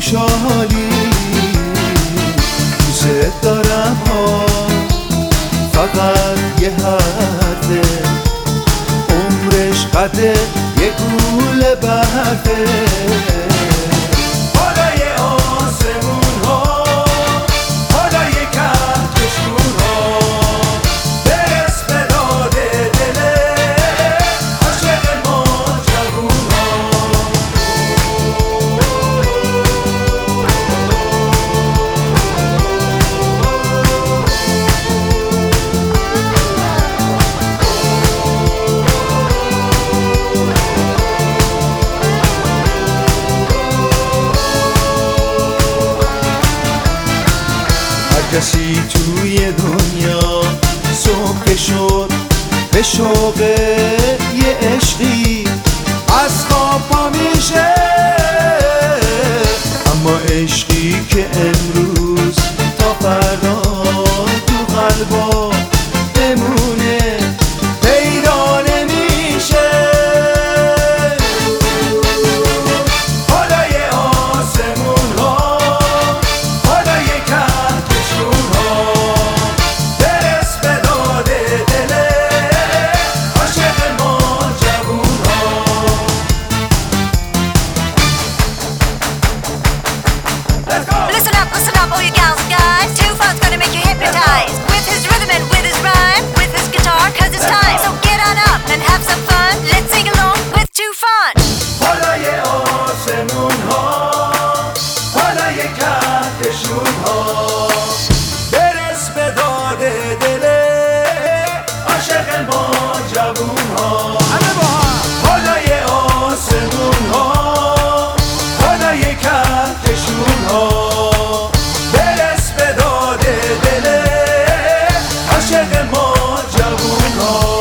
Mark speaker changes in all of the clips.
Speaker 1: خوشحالی دوست دارم ها، فقط یه حرفه، عمرش قده یه گوله برفه. بالای آسمون ها، بالای کهکشون ها، برس به داد دل عاشق ما جوون ها. کسی توی دنیا صبح شد به شوق یه عشقی از خواب پا میشه، اما عشقی که امروز تا فردا تو قلبا بمونه پیدا نمیشه. بالای آسمون ها، بالای کهکشون ها، برس به داد دل عاشق ما جوون ها.
Speaker 2: Listen up, all you gals and guys. Too Fun's gonna make you hypnotized with his rhythm and with his rhyme, with his guitar, 'cause it's time. So get on up and have some fun. Let's sing along with Too Fun.
Speaker 1: بالای آسمون ها، بالای کهکشون ها، برس به داد دل عاشق ما جوون ها. بالای آسمون ها، بالای کهکشون ها، برس به داد دل عاشق ما جوون ها.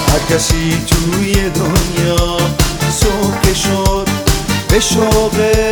Speaker 1: کسی توی دنیا صبح شد به شوق